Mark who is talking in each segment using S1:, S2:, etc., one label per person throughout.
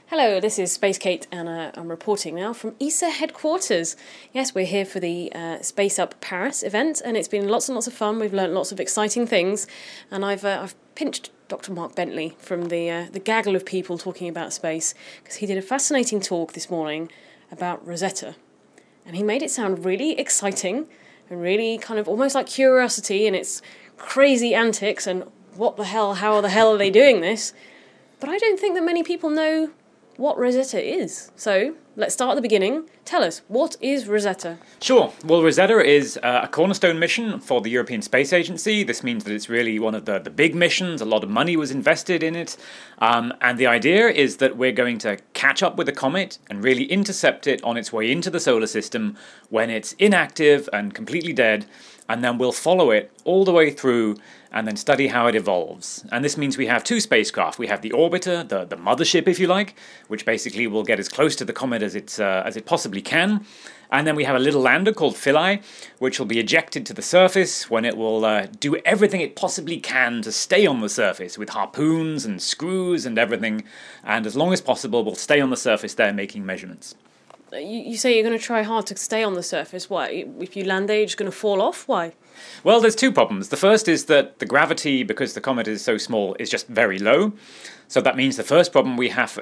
S1: Hello, this is Space Kate, and I'm reporting now from ESA headquarters. Yes, we're here for the Space Up Paris event, and it's been lots and lots of fun. We've learnt lots of exciting things, and I've pinched Dr. Mark Bentley from the gaggle of people talking about space, because he did a fascinating talk this morning about Rosetta, and he made it sound really exciting and really kind of almost like Curiosity and its crazy antics and what the hell, how the hell are they doing this? But I don't think that many people know what Rosetta is. So, let's start at the beginning. Tell us, what is Rosetta?
S2: Sure. Well, Rosetta is a cornerstone mission for the European Space Agency. This means that it's really one of the big missions. A lot of money was invested in it. And the idea is that we're going to catch up with a comet and really intercept it on its way into the solar system when it's inactive and completely dead. And then we'll follow it all the way through and then study how it evolves. And this means we have two spacecraft. We have the orbiter, the mothership, if you like, which basically will get as close to the comet as it possibly can. And then we have a little lander called Philae, which will be ejected to the surface when it will do everything it possibly can to stay on the surface with harpoons and screws and everything. And as long as possible, will stay on the surface there making measurements.
S1: You say you're going to try hard to stay on the surface. Why? If you land there, you're just going to fall off? Why?
S2: Well, there's two problems. The first is that the gravity, because the comet is so small, is just very low. So that means the first problem we have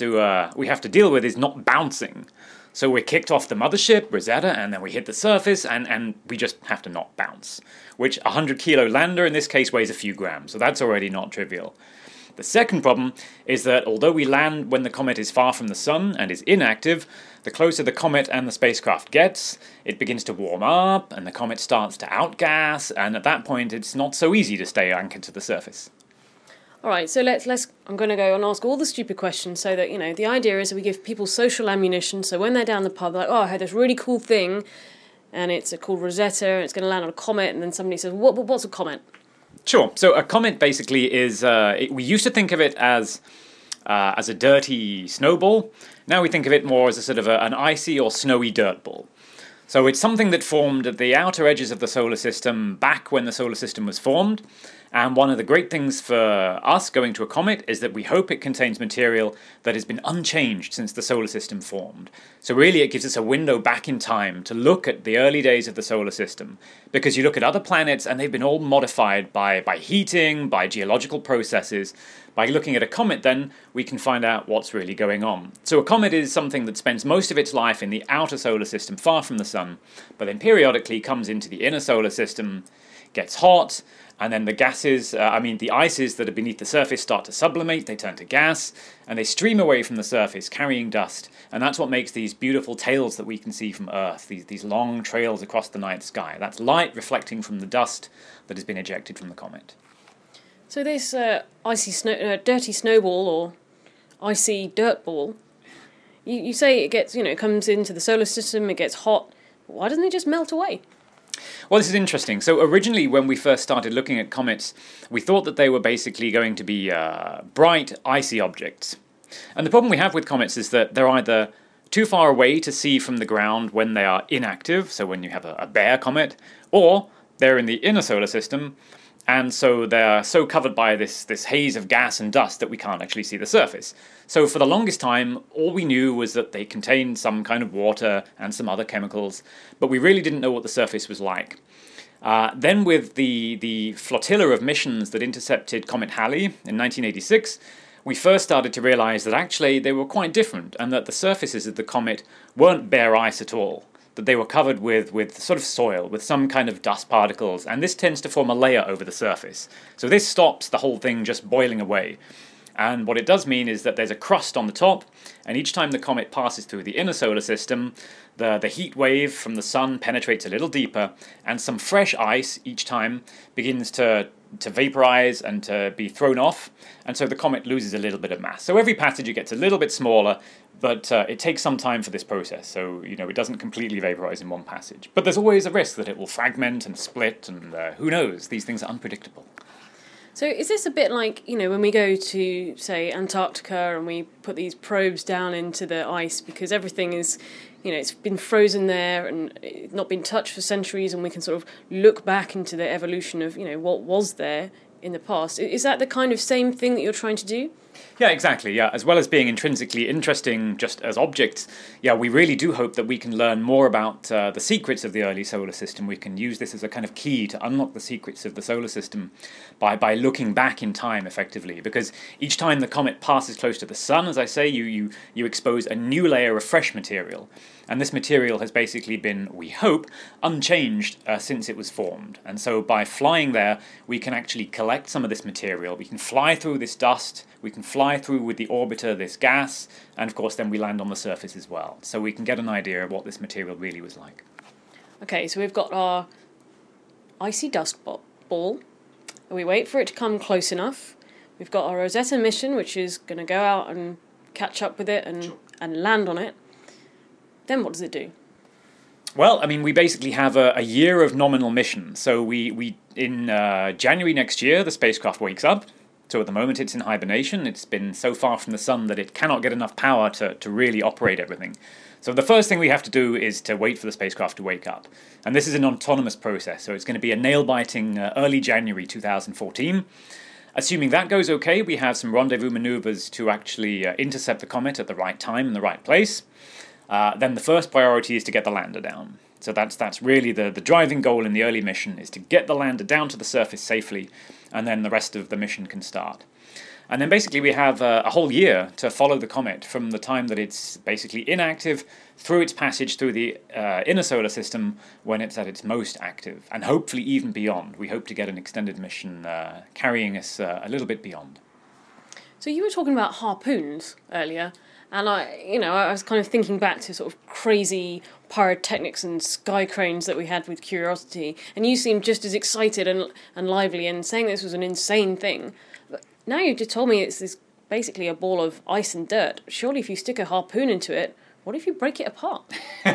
S2: to deal with is not bouncing. So we're kicked off the mothership, Rosetta, and then we hit the surface, and we just have to not bounce. Which a 100-kilo lander in this case weighs a few grams, so that's already not trivial. The second problem is that although we land when the comet is far from the sun and is inactive, the closer the comet and the spacecraft gets, it begins to warm up and the comet starts to outgas, and at that point it's not so easy to stay anchored to the surface.
S1: All right, so let's. I'm going to go and ask all the stupid questions so that, the idea is that we give people social ammunition, so when they're down the pub, they're like, oh, I heard this really cool thing, and it's called Rosetta, and it's going to land on a comet, and then somebody says, what's a comet?
S2: Sure. So a comet basically is, we used to think of it as a dirty snowball. Now we think of it more as a sort of an icy or snowy dirt ball. So it's something that formed at the outer edges of the solar system back when the solar system was formed. And one of the great things for us going to a comet is that we hope it contains material that has been unchanged since the solar system formed. So really it gives us a window back in time to look at the early days of the solar system. Because you look at other planets and they've been all modified by heating, by geological processes. By looking at a comet then, we can find out what's really going on. So a comet is something that spends most of its life in the outer solar system, far from the sun, but then periodically comes into the inner solar system, gets hot, and then the ices that are beneath the surface start to sublimate, they turn to gas, and they stream away from the surface, carrying dust, and that's what makes these beautiful tails that we can see from Earth, these long trails across the night sky. That's light reflecting from the dust that has been ejected from the comet.
S1: So this dirty snowball or icy dirt ball, you say it gets, it comes into the solar system, it gets hot. Why doesn't it just melt away?
S2: Well, this is interesting. So originally, when we first started looking at comets, we thought that they were basically going to be bright, icy objects. And the problem we have with comets is that they're either too far away to see from the ground when they are inactive, so when you have a bare comet, or they're in the inner solar system, and so they're so covered by this haze of gas and dust that we can't actually see the surface. So for the longest time, all we knew was that they contained some kind of water and some other chemicals, but we really didn't know what the surface was like. Then with the flotilla of missions that intercepted Comet Halley in 1986, we first started to realize that actually they were quite different, and that the surfaces of the comet weren't bare ice at all. That they were covered with sort of soil, with some kind of dust particles, and this tends to form a layer over the surface. So this stops the whole thing just boiling away. And what it does mean is that there's a crust on the top, and each time the comet passes through the inner solar system, the heat wave from the sun penetrates a little deeper, and some fresh ice each time begins to vaporize and to be thrown off, and so the comet loses a little bit of mass. So every passage it gets a little bit smaller, but it takes some time for this process, so it doesn't completely vaporize in one passage. But there's always a risk that it will fragment and split, and who knows, these things are unpredictable.
S1: So is this a bit like, when we go to, say, Antarctica and we put these probes down into the ice because everything is, it's been frozen there and not been touched for centuries, and we can sort of look back into the evolution of, what was there in the past. Is that the kind of same thing that you're trying to do?
S2: Yeah, exactly. Yeah, as well as being intrinsically interesting just as objects, yeah, we really do hope that we can learn more about the secrets of the early solar system. We can use this as a kind of key to unlock the secrets of the solar system by looking back in time, effectively. Because each time the comet passes close to the sun, as I say, you expose a new layer of fresh material. And this material has basically been, we hope, unchanged since it was formed. And so by flying there, we can actually collect some of this material. We can fly through this dust, we can fly through with the orbiter this gas, and of course then we land on the surface as well. So we can get an idea of what this material really was like.
S1: Okay, so we've got our icy dust ball. We wait for it to come close enough. We've got our Rosetta mission, which is going to go out and catch up with it and land on it. Then what does it do?
S2: Well, I mean, we basically have a year of nominal mission. So we in January next year, the spacecraft wakes up. So at the moment it's in hibernation. It's been so far from the sun that it cannot get enough power to really operate everything. So the first thing we have to do is to wait for the spacecraft to wake up. And this is an autonomous process, so it's going to be a nail-biting early January 2014. Assuming that goes okay, we have some rendezvous maneuvers to actually intercept the comet at the right time in the right place. Then the first priority is to get the lander down. So that's really the driving goal in the early mission, is to get the lander down to the surface safely, and then the rest of the mission can start. And then basically we have a whole year to follow the comet from the time that it's basically inactive through its passage through the inner solar system when it's at its most active, and hopefully even beyond. We hope to get an extended mission carrying us a little bit beyond.
S1: So you were talking about harpoons earlier, and I was kind of thinking back to sort of crazy pyrotechnics and sky cranes that we had with Curiosity, and you seemed just as excited and lively and saying this was an insane thing. But now you've just told me it's this basically a ball of ice and dirt. Surely if you stick a harpoon into it, what if you break it apart?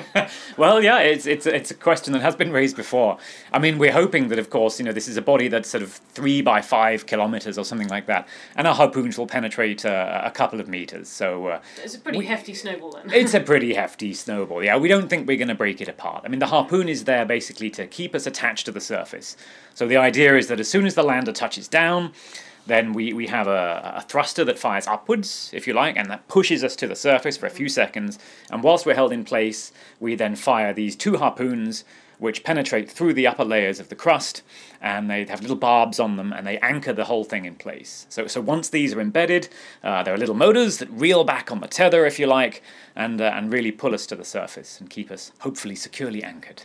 S2: Well, yeah, it's a question that has been raised before. I mean, we're hoping that, of course, this is a body that's sort of 3 by 5 kilometers or something like that, and our harpoons will penetrate a couple of meters. So
S1: it's a pretty hefty snowball, then.
S2: It's a pretty hefty snowball. Yeah, we don't think we're going to break it apart. I mean, the harpoon is there basically to keep us attached to the surface. So the idea is that as soon as the lander touches down, then we have a thruster that fires upwards, if you like, and that pushes us to the surface for a few seconds. And whilst we're held in place, we then fire these 2 harpoons, which penetrate through the upper layers of the crust, and they have little barbs on them, and they anchor the whole thing in place. So once these are embedded, there are little motors that reel back on the tether, if you like, and really pull us to the surface and keep us hopefully securely anchored.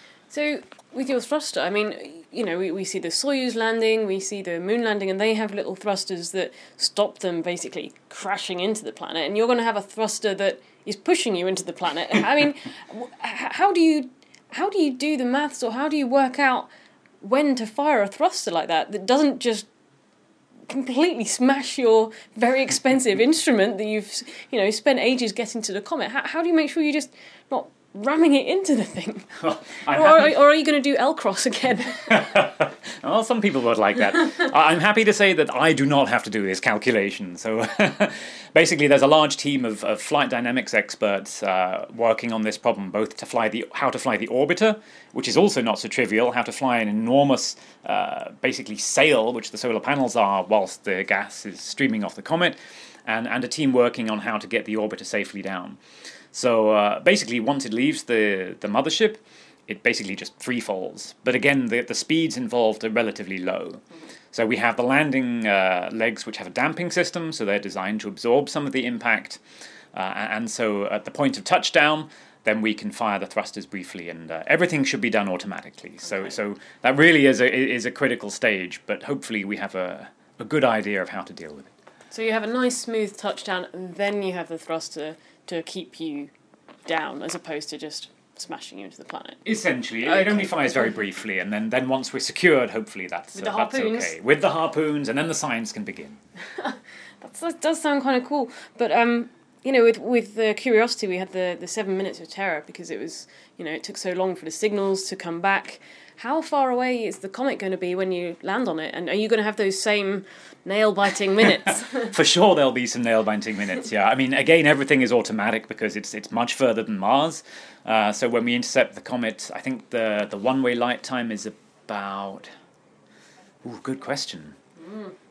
S1: So, with your thruster, I mean, we see the Soyuz landing, we see the moon landing, and they have little thrusters that stop them basically crashing into the planet, and you're going to have a thruster that is pushing you into the planet. I mean, how do you do the maths, or how do you work out when to fire a thruster like that doesn't just completely smash your very expensive instrument that you've spent ages getting to the comet? How do you make sure you're just not ramming it into the thing?
S2: Well,
S1: or are you going to do L-Cross again?
S2: Well, some people would like that. I'm happy to say that I do not have to do this calculation. So basically there's a large team of flight dynamics experts working on this problem, both to how to fly the orbiter, which is also not so trivial, how to fly an enormous basically sail, which the solar panels are, whilst the gas is streaming off the comet, and a team working on how to get the orbiter safely down. So basically, once it leaves the mothership, it basically just free falls. But again, the speeds involved are relatively low. So we have the landing legs, which have a damping system, so they're designed to absorb some of the impact. And so at the point of touchdown, then we can fire the thrusters briefly, and everything should be done automatically.
S1: Okay.
S2: So that really is a critical stage, but hopefully we have a good idea of how to deal with it.
S1: So you have a nice smooth touchdown, and then you have the thruster to keep you down, as opposed to just smashing you into the planet.
S2: Essentially, it only fires very briefly, and then once we're secured, hopefully that's okay. With the harpoons, and then the science can begin.
S1: That does sound kind of cool, but with the Curiosity, we had the 7 minutes of terror because it was, it took so long for the signals to come back. How far away is the comet going to be when you land on it? And are you going to have those same nail-biting minutes?
S2: For sure there'll be some nail-biting minutes, yeah. I mean, again, everything is automatic because it's much further than Mars. So when we intercept the comet, I think the one-way light time is about... Ooh, good question.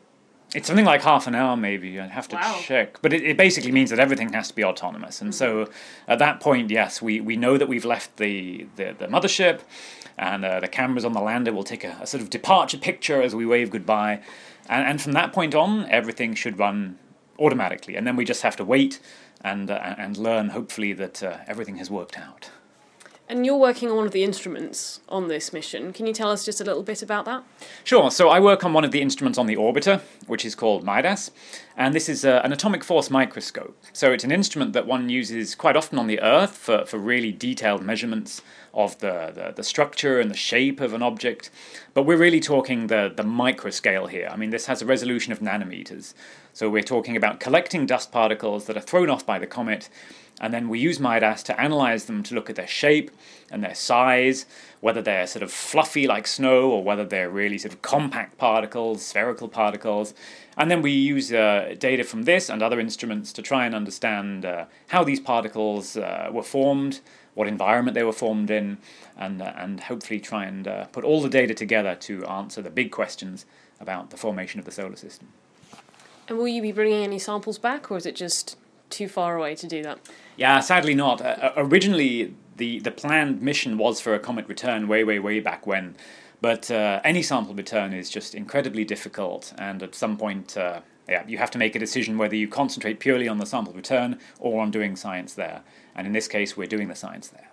S2: It's something like half an hour, maybe. I'd have to
S1: Wow.
S2: check. But it basically means that everything has to be autonomous. And so at that point, yes, we know that we've left the mothership, and the cameras on the lander will take a sort of departure picture as we wave goodbye. And from that point on, everything should run automatically. And then we just have to wait and learn, hopefully, that everything has worked out.
S1: And you're working on one of the instruments on this mission. Can you tell us just a little bit about that?
S2: Sure. So I work on one of the instruments on the orbiter, which is called MIDAS, and this is an atomic force microscope. So it's an instrument that one uses quite often on the Earth for really detailed measurements of the structure and the shape of an object. But we're really talking the microscale here. I mean, this has a resolution of nanometers. So we're talking about collecting dust particles that are thrown off by the comet, and then we use MIDAS to analyze them to look at their shape and their size, whether they're sort of fluffy like snow or whether they're really sort of compact particles, spherical particles. And then we use data from this and other instruments to try and understand how these particles were formed, what environment they were formed in, and hopefully try and put all the data together to answer the big questions about the formation of the solar system.
S1: And will you be bringing any samples back, or is it just too far away to do that?
S2: Yeah, sadly not. Originally, the planned mission was for a comet return way back when, but any sample return is just incredibly difficult, and at some point, you have to make a decision whether you concentrate purely on the sample return or on doing science there. And in this case, we're doing the science there.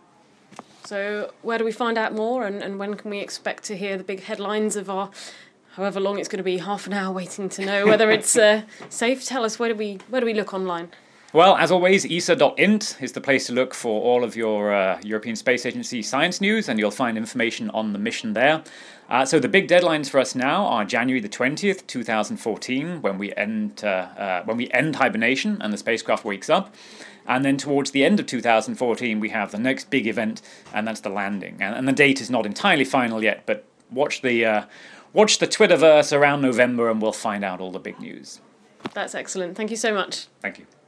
S1: So where do we find out more, and when can we expect to hear the big headlines of our, however long it's going to be, half an hour waiting to know whether it's safe? Tell us, where do we look online?
S2: Well, as always, ESA.int is the place to look for all of your European Space Agency science news, and you'll find information on the mission there. So the big deadlines for us now are January the 20th, 2014, when we end hibernation and the spacecraft wakes up. And then towards the end of 2014, we have the next big event, and that's the landing. And the date is not entirely final yet, but watch the Twitterverse around November, and we'll find out all the big news.
S1: That's excellent. Thank you so much.
S2: Thank you.